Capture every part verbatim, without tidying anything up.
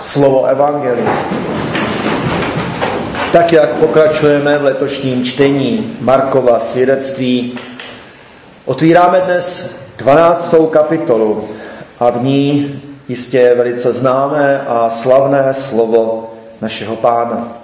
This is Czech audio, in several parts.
slovo evangelia. Tak, jak pokračujeme v letošním čtení Markova svědectví, otvíráme dnes dvanáctou kapitolu a v ní jistě je velice známé a slavné slovo našeho Pána.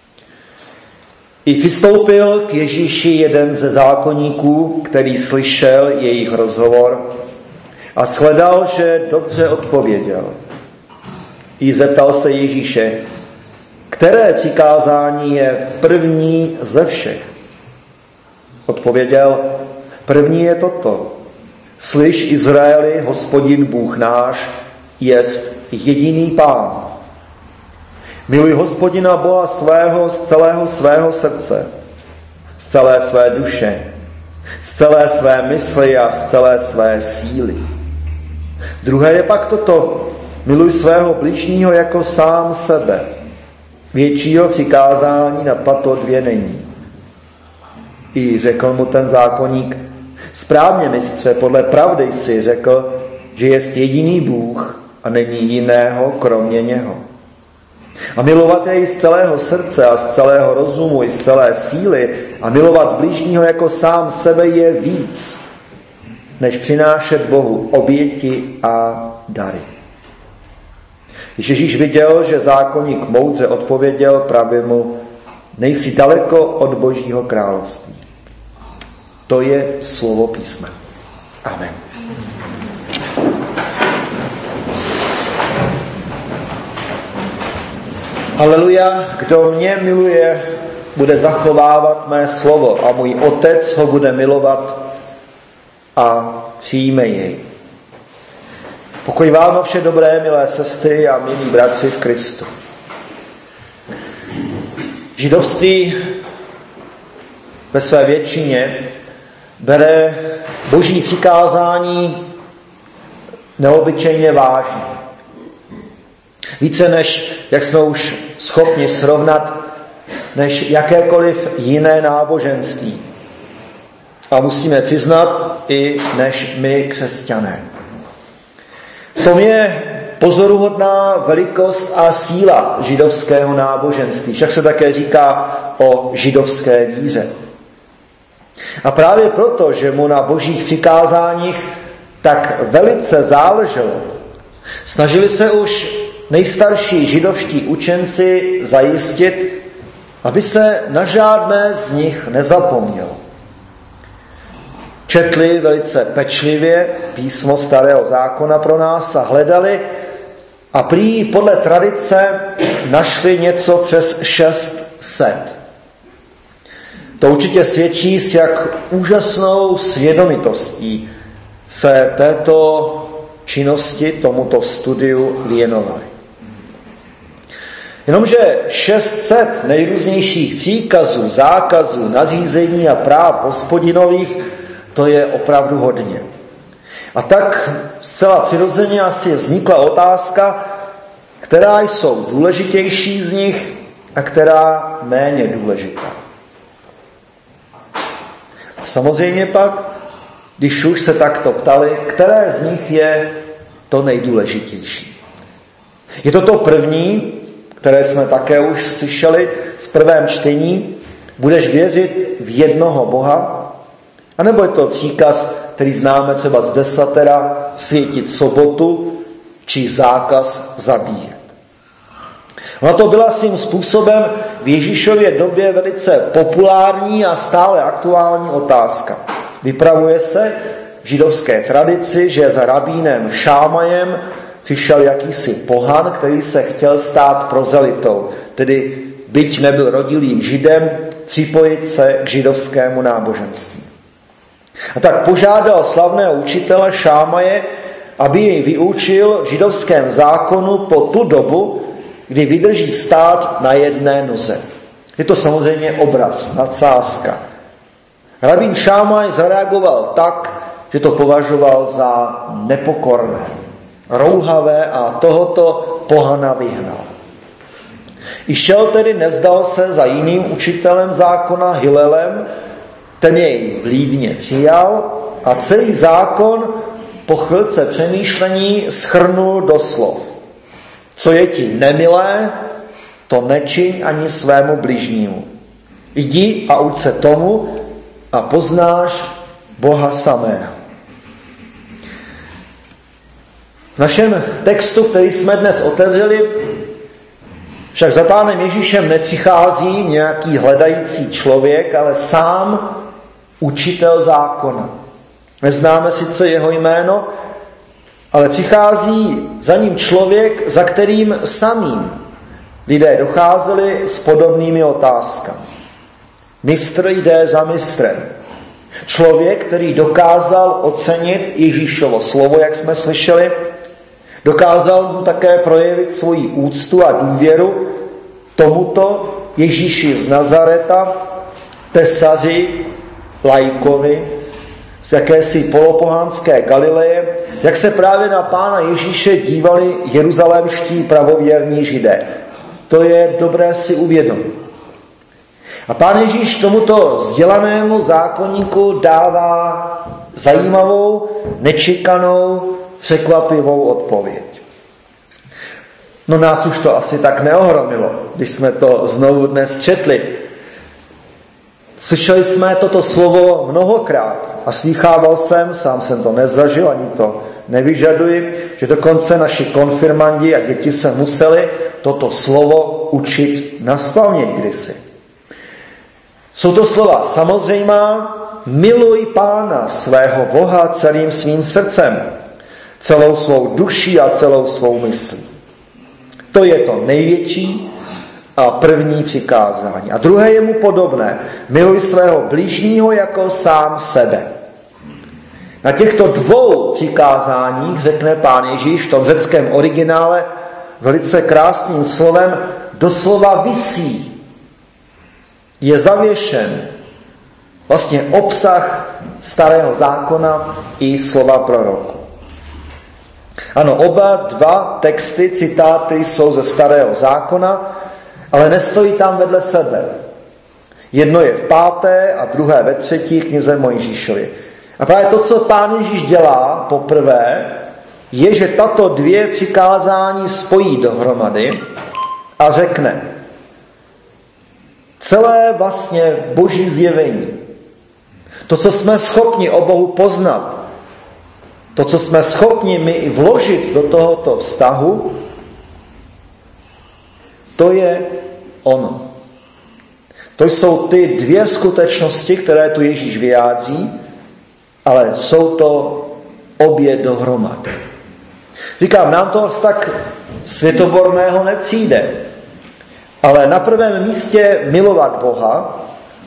I přistoupil k Ježíši jeden ze zákonníků, který slyšel jejich rozhovor a shledal, že dobře odpověděl. I zeptal se Ježíše, které přikázání je první ze všech. Odpověděl, první je toto. Slyš, Izraeli, Hospodin Bůh náš jest jediný Pán. Miluj Hospodina Boha svého z celého svého srdce, z celé své duše, z celé své mysli a z celé své síly. Druhé je pak toto. Miluj svého bližního jako sám sebe. Většího přikázání na tato dvě není. I řekl mu ten zákonník, správně, mistře, podle pravdy si řekl, že jest jediný Bůh a není jiného kromě něho. A milovat jej z celého srdce a z celého rozumu i z celé síly a milovat bližního jako sám sebe je víc, než přinášet Bohu oběti a dary. Když Ježíš viděl, že zákonník moudře odpověděl, pravě mu, nejsi daleko od Božího království. To je slovo písma. Amen. Haleluja, kdo mě miluje, bude zachovávat mé slovo a můj Otec ho bude milovat a přijme jej. Pokoj vám vše dobré, milé sestry a milí bratři v Kristu. Židovství ve své většině bere Boží přikázání neobyčejně vážně. Více než, jak jsme už schopni srovnat, než jakékoliv jiné náboženství. A musíme přiznat i než my křesťané. V tom je pozoruhodná velikost a síla židovského náboženství. Však se také říká o židovské víře. A právě proto, že mu na božích přikázáních tak velice záleželo, snažili se už nejstarší židovští učenci zajistit, aby se na žádné z nich nezapomnělo. Četli velice pečlivě písmo Starého zákona pro nás a hledali a prý podle tradice našli něco přes šest set. To určitě svědčí, s jak úžasnou svědomitostí se této činnosti, tomuto studiu věnovali. Jenomže šest set nejrůznějších příkazů, zákazů, nařízení a práv hospodinových, to je opravdu hodně. A tak zcela přirozeně asi vznikla otázka, která jsou důležitější z nich a která méně důležitá. A samozřejmě pak, když už se takto ptali, které z nich je to nejdůležitější. Je to to první, které jsme také už slyšeli z prvém čtení, budeš věřit v jednoho Boha, anebo je to příkaz, který známe třeba z desatera, světit sobotu, či zákaz zabíjet. Ona to byla svým způsobem v Ježíšově době velice populární a stále aktuální otázka. Vypravuje se v židovské tradici, že za rabínem Šámajem přišel jakýsi pohan, který se chtěl stát prozelitou, tedy byť nebyl rodilým židem, připojit se k židovskému náboženství. A tak požádal slavného učitele Šámaje, aby jej vyučil v židovském zákonu po tu dobu, kdy vydrží stát na jedné noze. Je to samozřejmě obraz, nadsázka. Rabín Šámaj zareagoval tak, že to považoval za nepokorné, rouhavé a tohoto pohana vyhnal. I šel tedy, nevzdal se za jiným učitelem zákona Hilelem, ten jej vlídně přijal a celý zákon po chvilce přemýšlení shrnul do slov. Co je ti nemilé, to nečiň ani svému bližnímu. Jdi a uč se tomu a poznáš Boha samého. V našem textu, který jsme dnes otevřeli, však za Pánem Ježíšem nepřichází nějaký hledající člověk, ale sám učitel zákona. Neznáme sice jeho jméno, ale přichází za ním člověk, za kterým samým lidé docházeli s podobnými otázkami. Mistr jde za mistrem. Člověk, který dokázal ocenit Ježíšovo slovo, jak jsme slyšeli, dokázal mu také projevit svoji úctu a důvěru tomuto Ježíši z Nazareta, tesaři, laikovi, z jakési polopohánské Galileje, jak se právě na Pána Ježíše dívali jeruzalémští pravověrní Židé. To je dobré si uvědomit. A Pán Ježíš tomuto vzdělanému zákonníku dává zajímavou, nečekanou, překvapivou odpověď. No nás už to asi tak neohromilo, když jsme to znovu dnes četli. Slyšeli jsme toto slovo mnohokrát a slýchával jsem, sám jsem to nezažil, ani to nevyžaduji, že dokonce naši konfirmandi a děti se museli toto slovo učit naspaměť kdysi. Jsou to slova samozřejmá: miluj Pána svého Boha celým svým srdcem, celou svou duší a celou svou myslí. To je to největší a první přikázání. A druhé je mu podobné. Miluj svého bližního jako sám sebe. Na těchto dvou přikázáních řekne Pán Ježíš v tom řeckém originále velice krásným slovem doslova visí. Je zavěšen vlastně obsah starého zákona i slova proroku. Ano, oba dva texty, citáty jsou ze starého zákona, ale nestojí tam vedle sebe. Jedno je v páté a druhé ve třetí knize Mojžíšově. A právě to, co Pán Ježíš dělá poprvé, je, že tato dvě přikázání spojí dohromady a řekne: celé vlastně boží zjevení, to, co jsme schopni o Bohu poznat, to, co jsme schopni my i vložit do tohoto vztahu, to je ono. To jsou ty dvě skutečnosti, které tu Ježíš vyjádří, ale jsou to obě dohromady. Říkám, nám to tak světoborného nepřijde, ale na prvém místě milovat Boha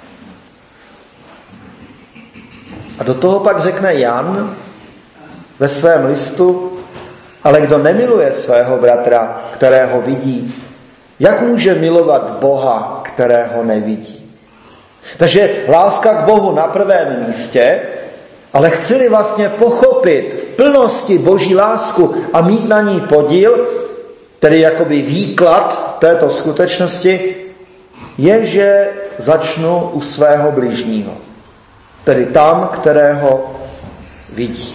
a do toho pak řekne Jan ve svém listu: ale kdo nemiluje svého bratra, kterého vidí, jak může milovat Boha, kterého nevidí? Takže láska k Bohu na prvém místě, ale chci-li vlastně pochopit v plnosti boží lásku a mít na ní podíl, tedy jakoby výklad této skutečnosti, je, že začnu u svého bližního. Tedy tam, kterého vidí.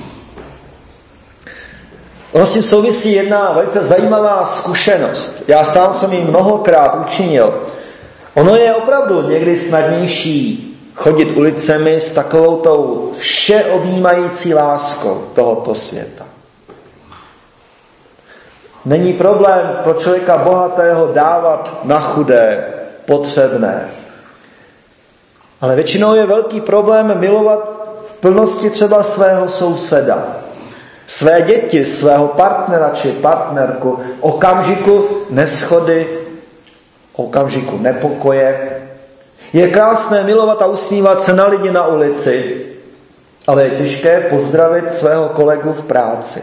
Ono s tím souvisí jedna velice zajímavá zkušenost. Já sám jsem ji mnohokrát učinil. Ono je opravdu někdy snadnější chodit ulicemi s takovou tou všeobjímající láskou tohoto světa. Není problém pro člověka bohatého dávat na chudé, potřebné. Ale většinou je velký problém milovat v plnosti třeba svého souseda, své děti, svého partnera či partnerku, okamžiku neschody, okamžiku nepokoje. Je krásné milovat a usmívat se na lidi na ulici, ale je těžké pozdravit svého kolegu v práci.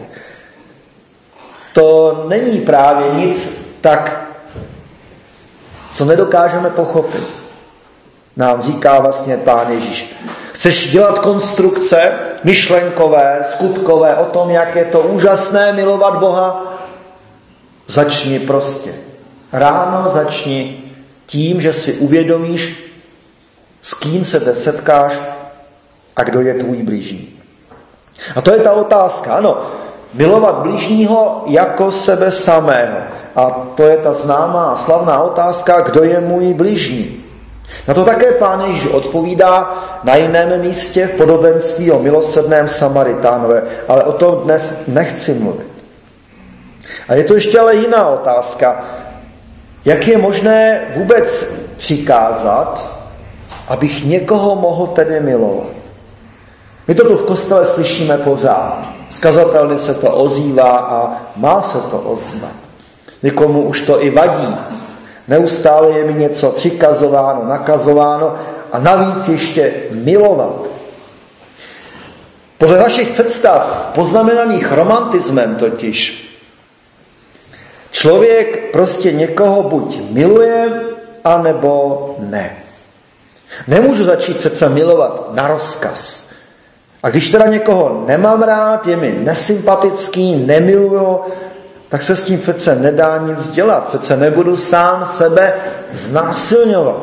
To není právě nic tak, co nedokážeme pochopit. Nám říká vlastně Pán Ježíš. Chceš dělat konstrukce myšlenkové, skutkové o tom, jak je to úžasné milovat Boha? Začni prostě. Ráno začni tím, že si uvědomíš, s kým se dnes setkáš a kdo je tvůj blížní. A to je ta otázka. Ano, milovat blížního jako sebe samého. A to je ta známá a slavná otázka, kdo je můj bližní. Na to také Pán Ježíš odpovídá na jiném místě v podobenství o milosrdném Samaritánové, ale o tom dnes nechci mluvit. A je to ještě ale jiná otázka. Jak je možné vůbec přikázat, abych někoho mohl tedy milovat? My to tu v kostele slyšíme pořád. Skazatelně se to ozývá a má se to ozývat. Někomu už to i vadí. Neustále je mi něco přikazováno, nakazováno a navíc ještě milovat. Podle našich představ, poznamenaných romantismem totiž, člověk prostě někoho buď miluje, anebo ne. Nemůžu začít přece milovat na rozkaz. A když teda někoho nemám rád, je mi nesympatický, nemiluju, tak se s tím přece nedá nic dělat. Přece nebudu sám sebe znásilňovat.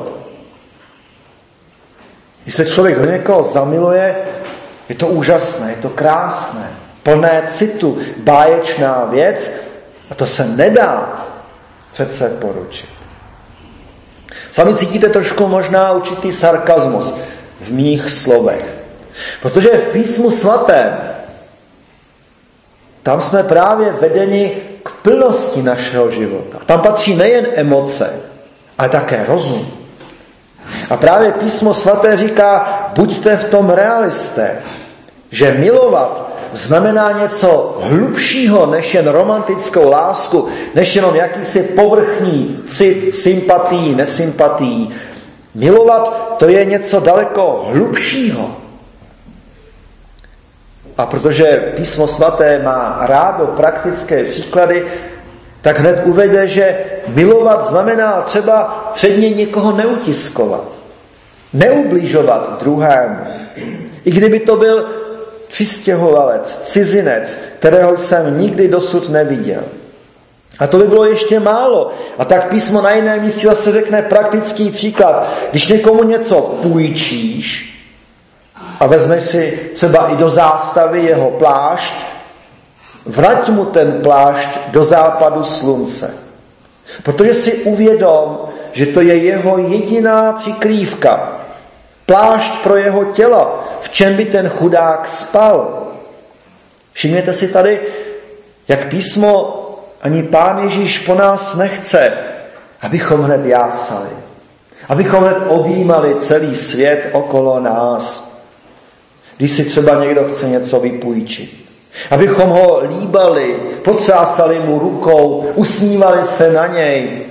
Když se člověk do někoho zamiluje, je to úžasné, je to krásné, plné citu, báječná věc a to se nedá přece poručit. Sami cítíte trošku možná určitý sarkazmus v mých slovech. Protože v Písmu svatém tam jsme právě vedeni k plnosti našeho života. Tam patří nejen emoce, ale také rozum. A právě Písmo svaté říká, buďte v tom realisté, že milovat znamená něco hlubšího než jen romantickou lásku, než jenom jakýsi povrchní cit, sympatii, nesympatii. Milovat to je něco daleko hlubšího. A protože Písmo svaté má rádo praktické příklady, tak hned uvede, že milovat znamená třeba předně někoho neutiskovat, neubližovat druhému. I kdyby to byl přistěhovalec, cizinec, kterého jsem nikdy dosud neviděl. A to by bylo ještě málo. A tak Písmo na jiném místě zase řekne praktický příklad. Když někomu něco půjčíš a vezmeš si třeba i do zástavy jeho plášť, vrať mu ten plášť do západu slunce. Protože si uvědom, že to je jeho jediná přikrývka. Plášť pro jeho tělo, v čem by ten chudák spal. Všimněte si tady, jak Písmo ani Pán Ježíš po nás nechce, abychom hned jásali, abychom hned objímali celý svět okolo nás, když si třeba někdo chce něco vypůjčit. Abychom ho líbali, potřásali mu rukou, usmívali se na něj.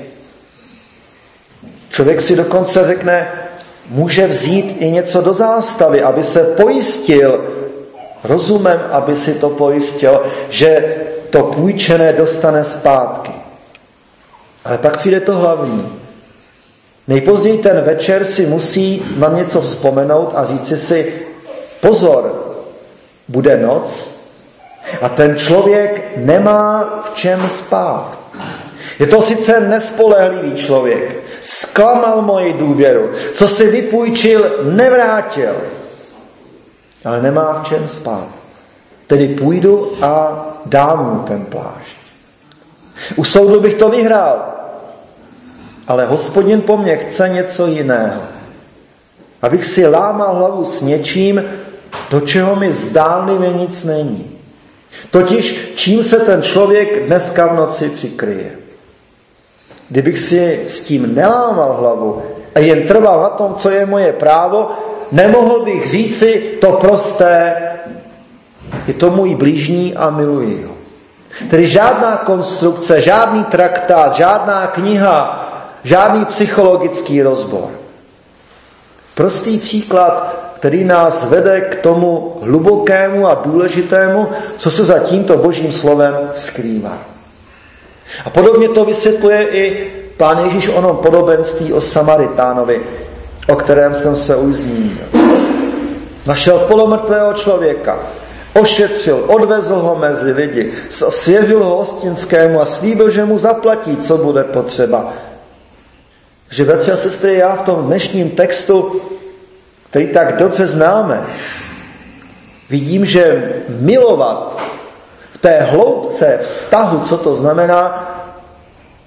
Člověk si dokonce řekne, může vzít i něco do zástavy, aby se pojistil, rozumem, aby si to pojistil, že to půjčené dostane zpátky. Ale pak přijde to hlavní. Nejpozději ten večer si musí na něco vzpomenout a říci si, pozor, bude noc a ten člověk nemá v čem spát. Je to sice nespolehlivý člověk, zklamal moji důvěru, co si vypůjčil, nevrátil, ale nemá v čem spát. Tedy půjdu a dám mu ten plášť. U soudu bych to vyhrál, ale Hospodin po mně chce něco jiného. Abych si lámal hlavu s něčím, do čeho mi zdánlivě nic není. Totiž, čím se ten člověk dneska v noci přikryje. Kdybych si s tím nelámal hlavu a jen trval na tom, co je moje právo, nemohl bych říci to prosté, je to můj blížní a miluji ho. Tedy žádná konstrukce, žádný traktát, žádná kniha, žádný psychologický rozbor. Prostý příklad, který nás vede k tomu hlubokému a důležitému, co se za tímto božím slovem skrývá. A podobně to vysvětluje i Pán Ježíš onom podobenství o Samaritánovi, o kterém jsem se už zmínil. Našel polomrtvého člověka, ošetřil, odvezl ho mezi lidi, svěřil ho hostinskému a slíbil, že mu zaplatí, co bude potřeba. Že bratři a sestry, já v tom dnešním textu, který tak dobře známe, vidím, že milovat v té hloubce vztahu, co to znamená,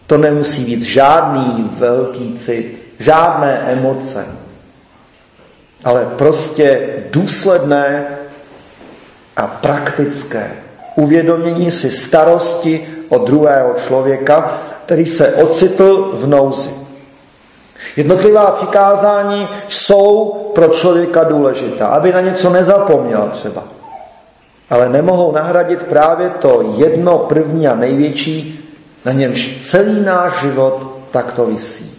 To nemusí být žádný velký cit, žádné emoce, ale prostě důsledné a praktické uvědomění si starosti o druhého člověka, který se ocitl v nouzi. Jednotlivá přikázání jsou pro člověka důležitá, aby na něco nezapomněl třeba. Ale nemohou nahradit právě to jedno první a největší, na němž celý náš život takto visí.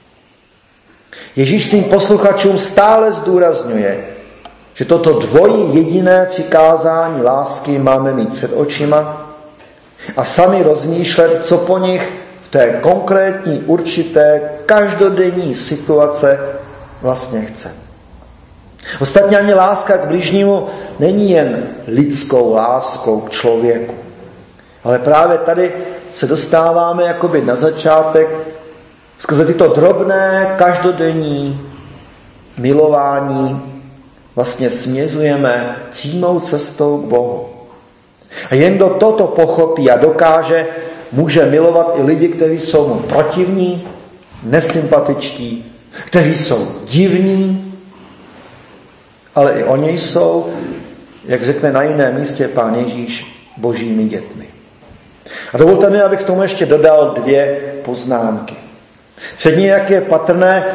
Ježíš svým posluchačům stále zdůrazňuje, že toto dvojí jediné přikázání lásky máme mít před očima a sami rozmýšlet, co po nich v té konkrétní, určité, každodenní situace vlastně chce. Ostatně ani láska k bližnímu není jen lidskou láskou k člověku, ale právě tady se dostáváme jakoby na začátek skrze tyto drobné, každodenní milování vlastně směřujeme přímou cestou k Bohu. A jen kdo toto pochopí a dokáže, může milovat i lidi, kteří jsou mu protivní, nesympatičtí, kteří jsou divní, ale i oni jsou, jak řekne na jiném místě Pán Ježíš, božími dětmi. A dovolte mi, abych tomu ještě dodal dvě poznámky. Předně, jak je patrné,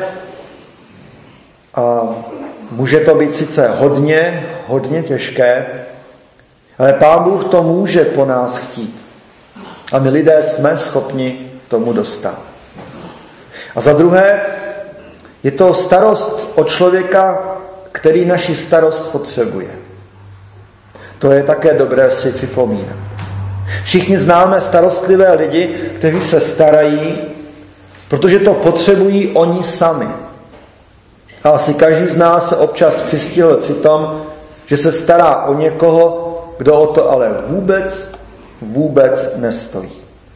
a může to být sice hodně, hodně těžké, ale Pán Bůh to může po nás chtít. A my lidé jsme schopni tomu dostat. A za druhé, je to starost o člověka, který naši starost potřebuje. To je také dobré si připomínat. Všichni známe starostlivé lidi, kteří se starají, protože to potřebují oni sami. A asi každý z nás se občas přistihl při tom, že se stará o někoho, kdo o to ale vůbec, vůbec nestojí.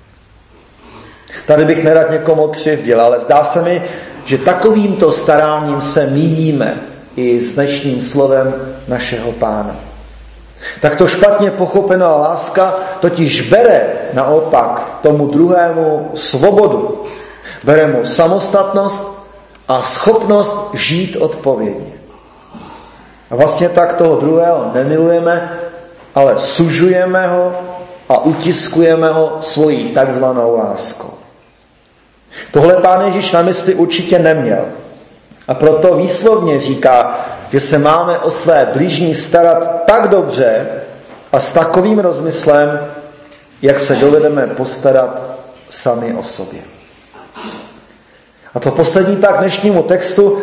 Tady bych nerad někomu křivdil, ale zdá se mi, že takovýmto staráním se míjíme i s dnešním slovem našeho Pána. Takto špatně pochopená láska totiž bere naopak tomu druhému svobodu. Bere mu samostatnost a schopnost žít odpovědně. A vlastně tak toho druhého nemilujeme, ale sužujeme ho a utiskujeme ho svojí takzvanou láskou. Tohle Pán Ježíš na mysli určitě neměl. A proto výslovně říká, že se máme o své bližní starat tak dobře a s takovým rozmyslem, jak se dovedeme postarat sami o sobě. A to poslední pak dnešnímu textu,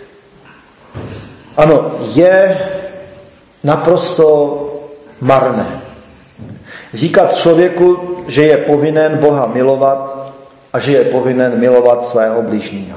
ano, je naprosto marné. Říkat člověku, že je povinen Boha milovat a že je povinen milovat svého bližního.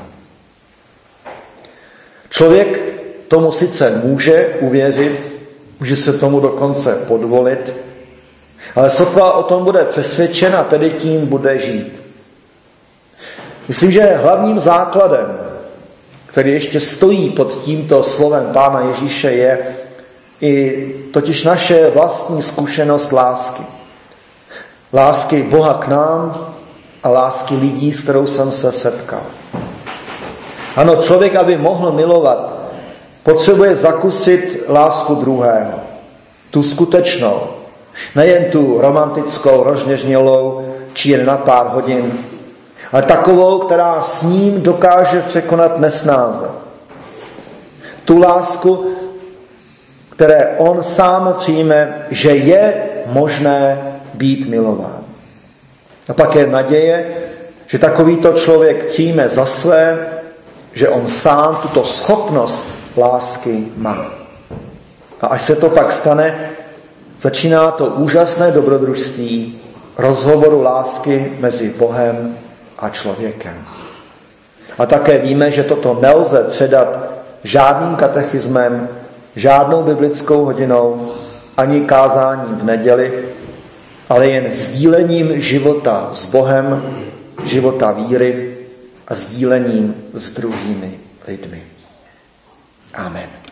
Člověk tomu sice může uvěřit, může se tomu dokonce podvolit, ale sotva o tom bude přesvědčen a tedy tím bude žít. Myslím, že hlavním základem, který ještě stojí pod tímto slovem Pána Ježíše, je i totiž naše vlastní zkušenost lásky. Lásky Boha k nám a lásky lidí, s kterou jsem se setkal. Ano, člověk, aby mohl milovat, potřebuje zakusit lásku druhého. Tu skutečnou. Nejen tu romantickou, rozněžnělou, či jen na pár hodin, ale takovou, která s ním dokáže překonat nesnáze. Tu lásku, které on sám přijme, že je možné být milován. A pak je naděje, že takovýto člověk přijme za své, že on sám tuto schopnost lásky má. A až se to pak stane, začíná to úžasné dobrodružství rozhovoru lásky mezi Bohem a člověkem. A také víme, že toto nelze předat žádným katechismem, žádnou biblickou hodinou, ani kázáním v neděli, ale jen sdílením života s Bohem, života víry a sdílením s druhými lidmi. Amen.